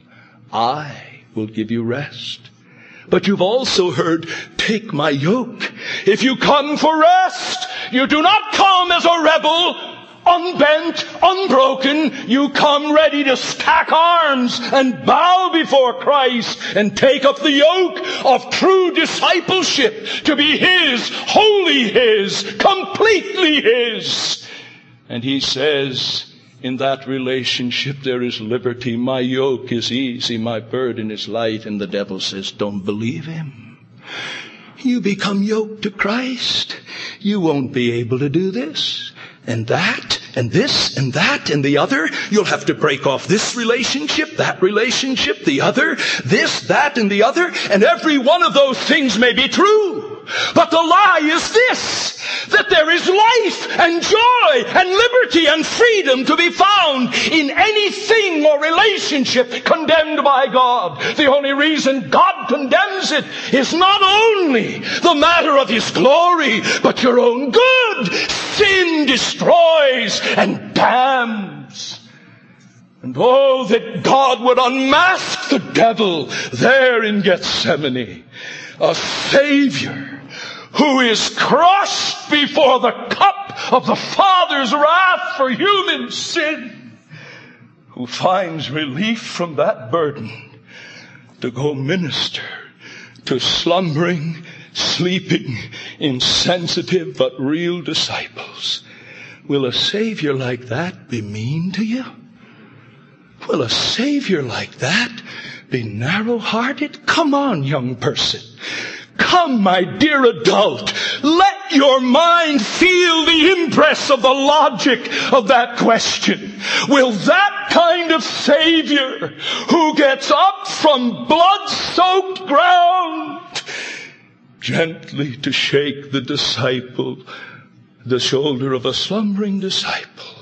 I will give you rest. But you've also heard, take my yoke. If you come for rest, you do not come as a rebel, unbent, unbroken. You come ready to stack arms and bow before Christ and take up the yoke of true discipleship to be His, wholly His, completely His. And He says, in that relationship there is liberty. My yoke is easy, my burden is light. And the devil says, don't believe him. You become yoked to Christ. You won't be able to do this and that and this and that and the other. You'll have to break off this relationship, the other, this, that, and the other. And every one of those things may be true. But the lie is this, that there is life and joy and liberty and freedom to be found in anything or relationship condemned by God. The only reason God condemns it is not only the matter of His glory, but your own good. Sin destroys and damns. And oh, that God would unmask the devil there in Gethsemane. A Savior who is crushed before the cup of the Father's wrath for human sin, who finds relief from that burden to go minister to slumbering, sleeping, insensitive, but real disciples. Will a Savior like that be mean to you? Will a Savior like that be narrow-hearted? Come on, young person. Come, my dear adult. Let your mind feel the impress of the logic of that question. Will that kind of Savior who gets up from blood-soaked ground gently to shake the disciple, the shoulder of a slumbering disciple,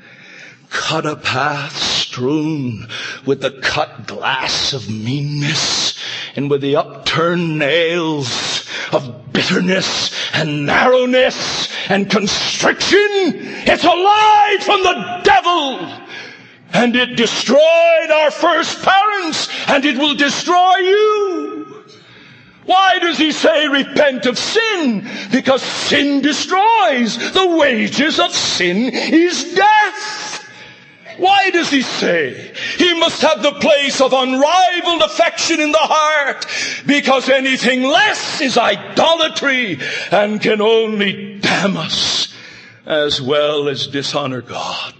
cut a path strewn with the cut glass of meanness and with the upturned nails of bitterness and narrowness and constriction? It's a lie from the devil. And it destroyed our first parents, and it will destroy you. Why does he say repent of sin? Because sin destroys. The wages of sin is death. Why does he say he must have the place of unrivaled affection in the heart? Because anything less is idolatry and can only damn us as well as dishonor God.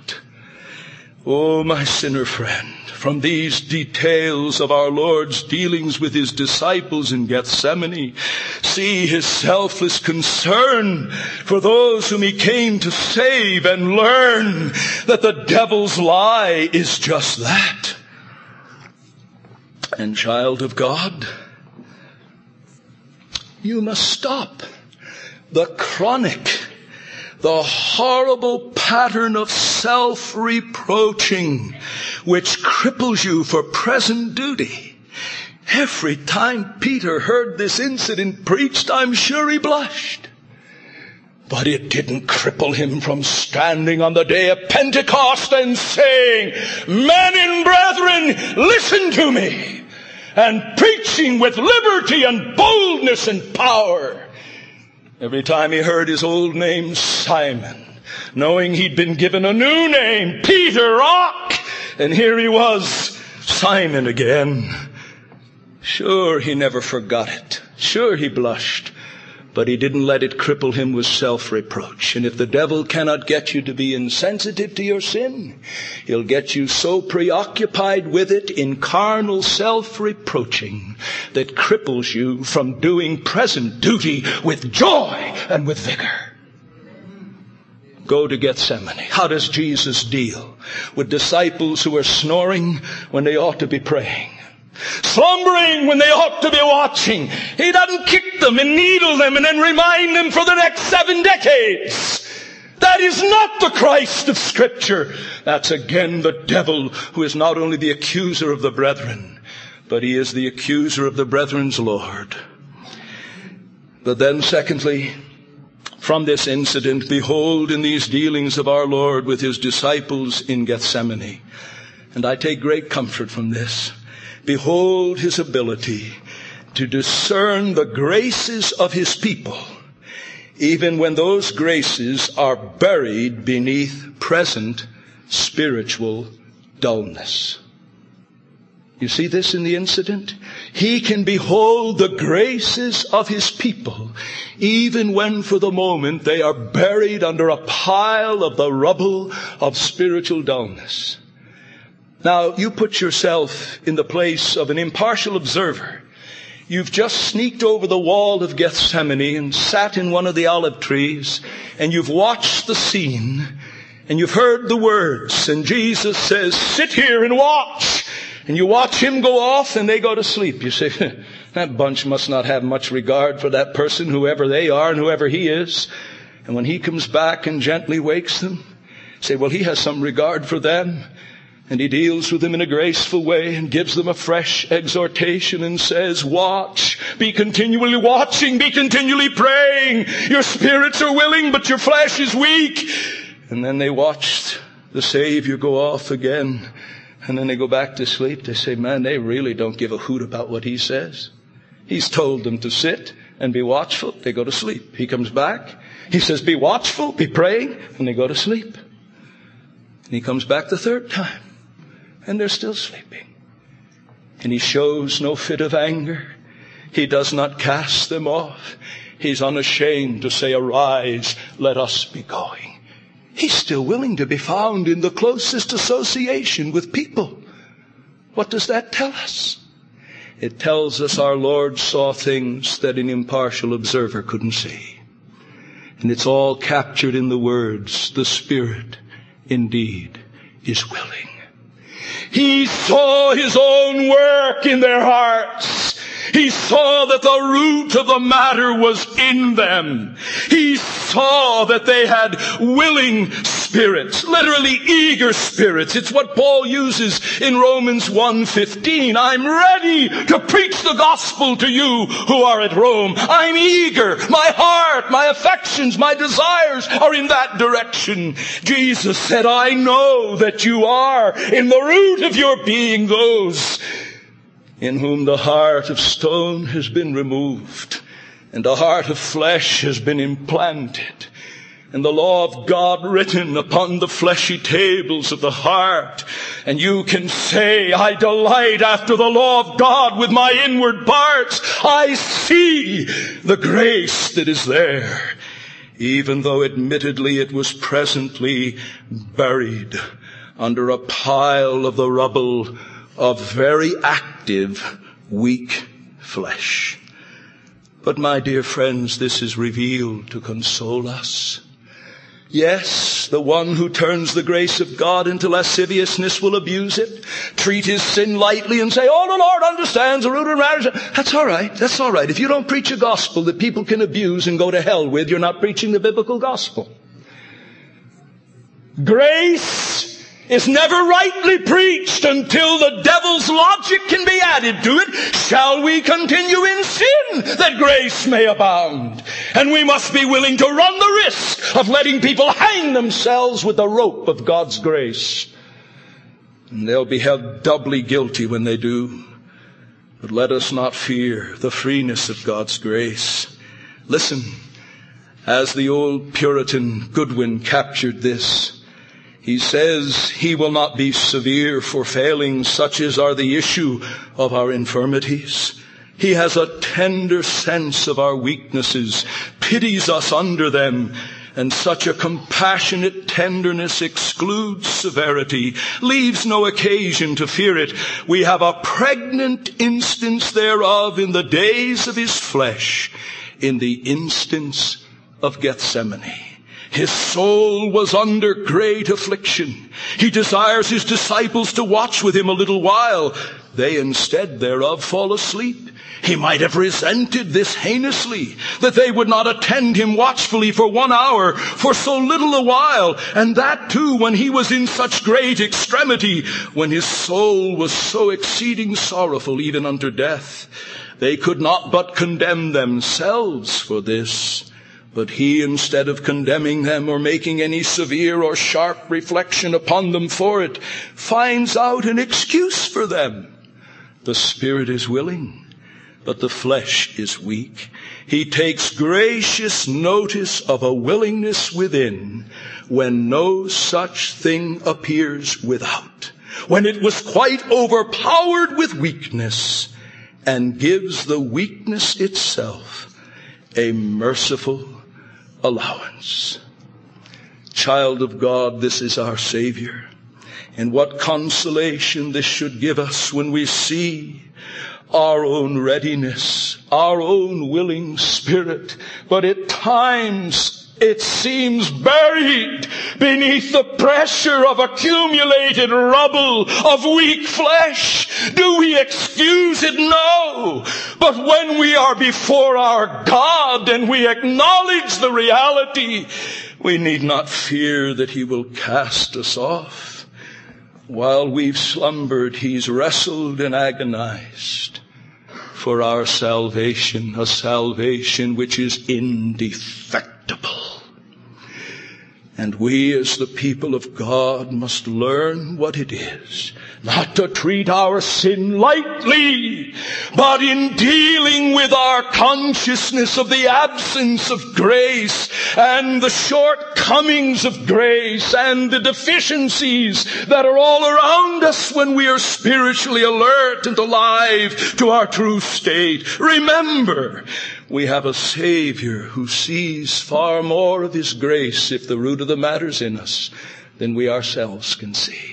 Oh, my sinner friend, from these details of our Lord's dealings with His disciples in Gethsemane, see His selfless concern for those whom He came to save, and learn that the devil's lie is just that. And child of God, you must stop the chronic, the horrible pattern of self-reproaching which cripples you for present duty. Every time Peter heard this incident preached, I'm sure he blushed. But it didn't cripple him from standing on the day of Pentecost and saying, "Men and brethren, listen to me," and preaching with liberty and boldness and power. Every time he heard his old name, Simon, knowing he'd been given a new name, Peter, Rock, and here he was, Simon again. Sure, he never forgot it. Sure, he blushed. But he didn't let it cripple him with self-reproach. And if the devil cannot get you to be insensitive to your sin, he'll get you so preoccupied with it in carnal self-reproaching that cripples you from doing present duty with joy and with vigor. Go to Gethsemane. How does Jesus deal with disciples who are snoring when they ought to be praying? Slumbering when they ought to be watching. He doesn't kick them and needle them and then remind them for the next 7 decades. That is not the Christ of Scripture. That's again the devil, who is not only the accuser of the brethren, but he is the accuser of the brethren's Lord. But then secondly, from this incident, behold in these dealings of our Lord with his disciples in Gethsemane, and I take great comfort from this, behold his ability to discern the graces of his people, even when those graces are buried beneath present spiritual dullness. You see this in the incident? He can behold the graces of his people, even when for the moment they are buried under a pile of the rubble of spiritual dullness. Now, you put yourself in the place of an impartial observer. You've just sneaked over the wall of Gethsemane and sat in one of the olive trees, and you've watched the scene, and you've heard the words, and Jesus says, sit here and watch. And you watch him go off and they go to sleep. You say, that bunch must not have much regard for that person, whoever they are and whoever he is. And when he comes back and gently wakes them, say, well, he has some regard for them. And he deals with them in a graceful way and gives them a fresh exhortation and says, watch, be continually watching, be continually praying. Your spirits are willing, but your flesh is weak. And then they watched the Savior go off again. And then they go back to sleep. They say, man, they really don't give a hoot about what he says. He's told them to sit and be watchful. They go to sleep. He comes back. He says, be watchful, be praying. And they go to sleep. And he comes back the third time. And they're still sleeping. And he shows no fit of anger. He does not cast them off. He's unashamed to say, arise, let us be going. He's still willing to be found in the closest association with people. What does that tell us? It tells us our Lord saw things that an impartial observer couldn't see. And it's all captured in the words, the Spirit indeed is willing. He saw his own work in their hearts. He saw that the root of the matter was in them. He saw that they had willing spirits, literally eager spirits. It's what Paul uses in Romans 1:15. I'm ready to preach the gospel to you who are at Rome. I'm eager. My heart, my affections, my desires are in that direction. Jesus said, I know that you are in the root of your being those in whom the heart of stone has been removed, and the heart of flesh has been implanted, and the law of God written upon the fleshy tables of the heart. And you can say, I delight after the law of God with my inward parts. I see the grace that is there, even though admittedly it was presently buried under a pile of the rubble of very active, weak flesh. But my dear friends, this is revealed to console us. Yes, the one who turns the grace of God into lasciviousness will abuse it, treat his sin lightly and say, oh, the Lord understands the root of matters. That's all right. That's all right. If you don't preach a gospel that people can abuse and go to hell with, you're not preaching the biblical gospel. Grace is never rightly preached until the devil's logic can be added to it. Shall we continue in sin that grace may abound? And we must be willing to run the risk of letting people hang themselves with the rope of God's grace. And they'll be held doubly guilty when they do. But let us not fear the freeness of God's grace. Listen, as the old Puritan Goodwin captured this, he says, he will not be severe for failings such as are the issue of our infirmities. He has a tender sense of our weaknesses, pities us under them, and such a compassionate tenderness excludes severity, leaves no occasion to fear it. We have a pregnant instance thereof in the days of his flesh, in the instance of Gethsemane. His soul was under great affliction. He desires his disciples to watch with him a little while. They instead thereof fall asleep. He might have resented this heinously, that they would not attend him watchfully for 1 hour, for so little a while, and that too when he was in such great extremity, when his soul was so exceeding sorrowful even unto death. They could not but condemn themselves for this, but he, instead of condemning them or making any severe or sharp reflection upon them for it, finds out an excuse for them. The spirit is willing, but the flesh is weak. He takes gracious notice of a willingness within when no such thing appears without, when it was quite overpowered with weakness, and gives the weakness itself a merciful allowance. Child of God, this is our Savior. And what consolation this should give us when we see our own readiness, our own willing spirit, but at times it seems buried beneath the pressure of accumulated rubble of weak flesh. Do we excuse it? No. But when we are before our God and we acknowledge the reality, we need not fear that he will cast us off. While we've slumbered, he's wrestled and agonized for our salvation, a salvation which is indefectible. And we as the people of God must learn what it is not to treat our sin lightly, but in dealing with our consciousness of the absence of grace and the shortcomings of grace and the deficiencies that are all around us when we are spiritually alert and alive to our true state. Remember, we have a Savior who sees far more of his grace, if the root of the matter's in us, than we ourselves can see.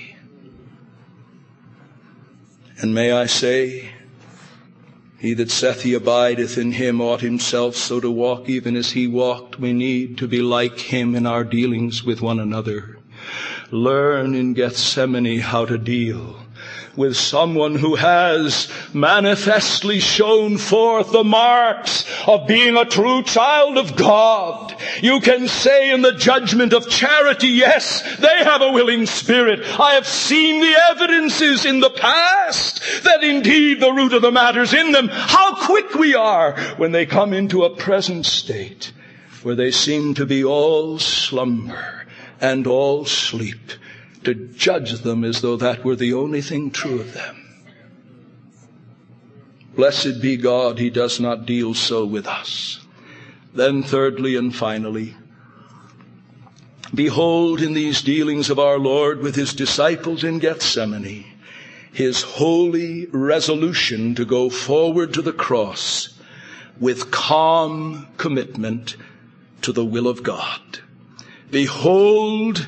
And may I say, he that saith he abideth in him ought himself so to walk even as he walked. We need to be like him in our dealings with one another. Learn in Gethsemane how to deal with someone who has manifestly shown forth the marks of being a true child of God. You can say in the judgment of charity, yes, they have a willing spirit. I have seen the evidences in the past that indeed the root of the matter's in them. How quick we are when they come into a present state where they seem to be all slumber and all sleep, to judge them as though that were the only thing true of them. Blessed be God, he does not deal so with us. Then thirdly and finally, behold in these dealings of our Lord with his disciples in Gethsemane, his holy resolution to go forward to the cross with calm commitment to the will of God. Behold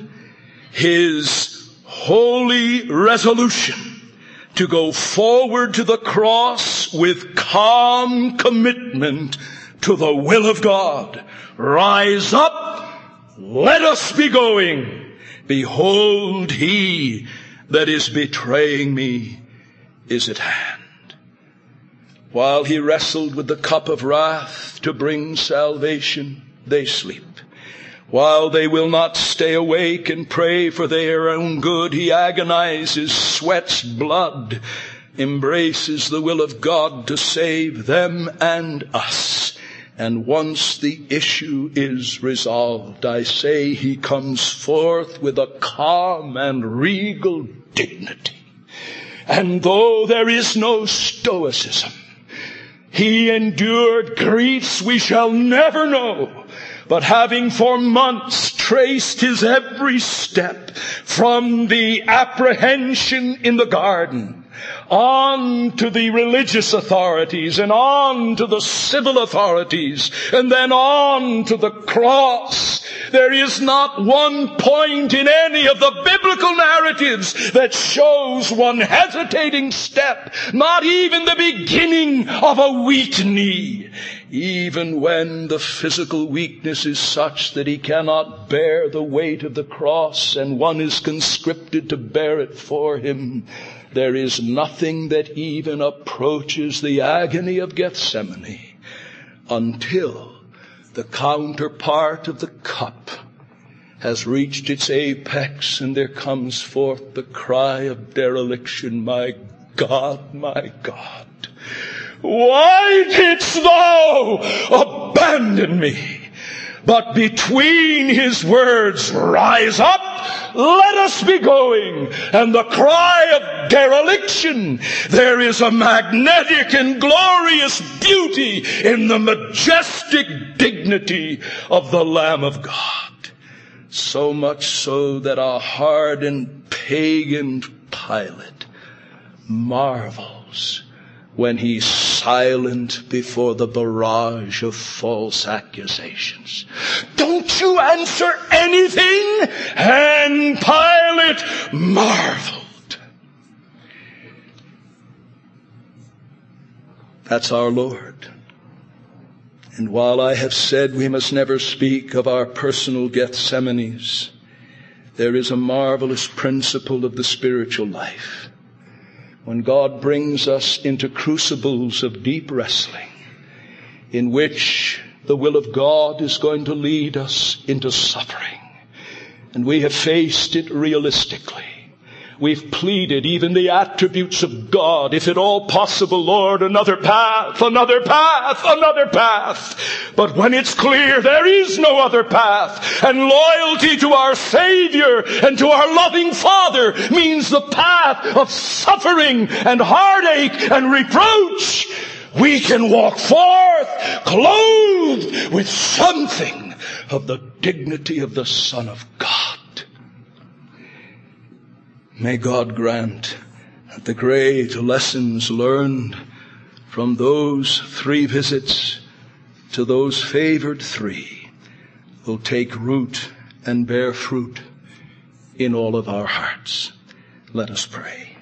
his holy resolution to go forward to the cross with calm commitment to the will of God. Rise up, let us be going. Behold, he that is betraying me is at hand. While he wrestled with the cup of wrath to bring salvation, they sleep. While they will not stay awake and pray for their own good, he agonizes, sweats blood, embraces the will of God to save them and us. And once the issue is resolved, I say he comes forth with a calm and regal dignity. And though there is no stoicism, he endured griefs we shall never know. But having for months traced his every step from the apprehension in the garden on to the religious authorities and on to the civil authorities and then on to the cross, there is not one point in any of the biblical narratives that shows one hesitating step, not even the beginning of a weak knee. Even when the physical weakness is such that he cannot bear the weight of the cross and one is conscripted to bear it for him, there is nothing that even approaches the agony of Gethsemane until the counterpart of the cup has reached its apex and there comes forth the cry of dereliction, my God, Why didst thou abandon me? But between his words, rise up, let us be going, and the cry of dereliction, there is a magnetic and glorious beauty in the majestic dignity of the Lamb of God. So much so that a hardened pagan Pilate marvels when he's silent before the barrage of false accusations. Don't you answer anything? And Pilate marveled. That's our Lord. And while I have said we must never speak of our personal Gethsemanes, there is a marvelous principle of the spiritual life. When God brings us into crucibles of deep wrestling, in which the will of God is going to lead us into suffering, and we have faced it realistically, we've pleaded even the attributes of God, if at all possible, Lord, another path, another path, another path. But when it's clear there is no other path, and loyalty to our Savior and to our loving Father means the path of suffering and heartache and reproach, we can walk forth clothed with something of the dignity of the Son of God. May God grant that the great lessons learned from those 3 visits to those favored 3 will take root and bear fruit in all of our hearts. Let us pray.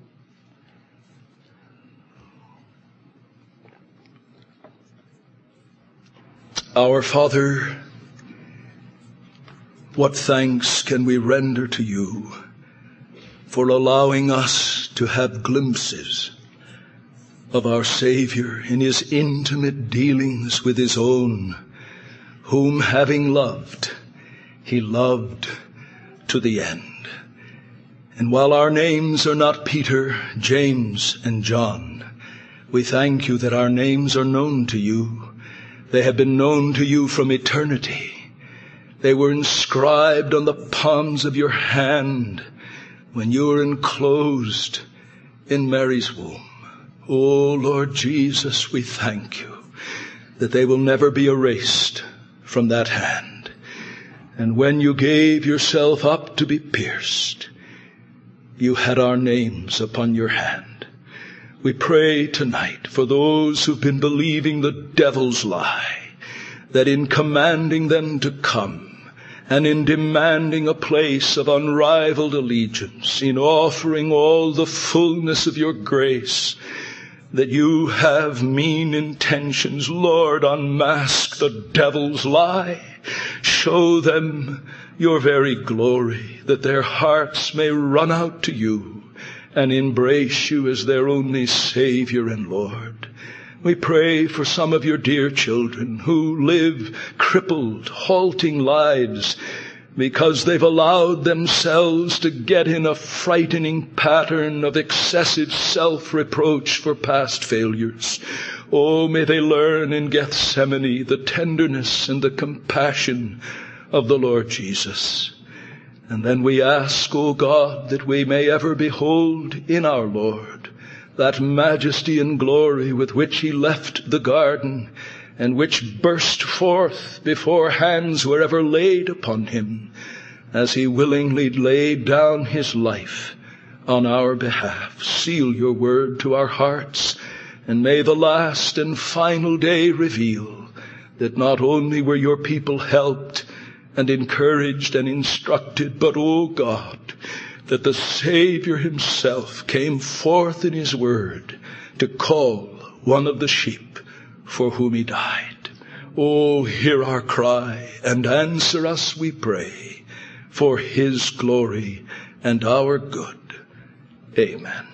Our Father, what thanks can we render to you for allowing us to have glimpses of our Savior in his intimate dealings with his own, whom having loved, he loved to the end. And while our names are not Peter, James, and John, we thank you that our names are known to you. They have been known to you from eternity. They were inscribed on the palms of your hand when you were enclosed in Mary's womb. Oh, Lord Jesus, we thank you that they will never be erased from that hand. And when you gave yourself up to be pierced, you had our names upon your hand. We pray tonight for those who've been believing the devil's lie, that in commanding them to come, and in demanding a place of unrivaled allegiance, in offering all the fullness of your grace, that you have mean intentions. Lord, unmask the devil's lie. Show them your very glory, that their hearts may run out to you and embrace you as their only Savior and Lord. We pray for some of your dear children who live crippled, halting lives because they've allowed themselves to get in a frightening pattern of excessive self-reproach for past failures. Oh, may they learn in Gethsemane the tenderness and the compassion of the Lord Jesus. And then we ask, O God, that we may ever behold in our Lord that majesty and glory with which he left the garden, and which burst forth before hands were ever laid upon him, as he willingly laid down his life on our behalf. Seal your word to our hearts, and may the last and final day reveal that not only were your people helped and encouraged and instructed, but, O God, that the Savior himself came forth in his word to call one of the sheep for whom he died. Oh, hear our cry and answer us, we pray, for his glory and our good. Amen.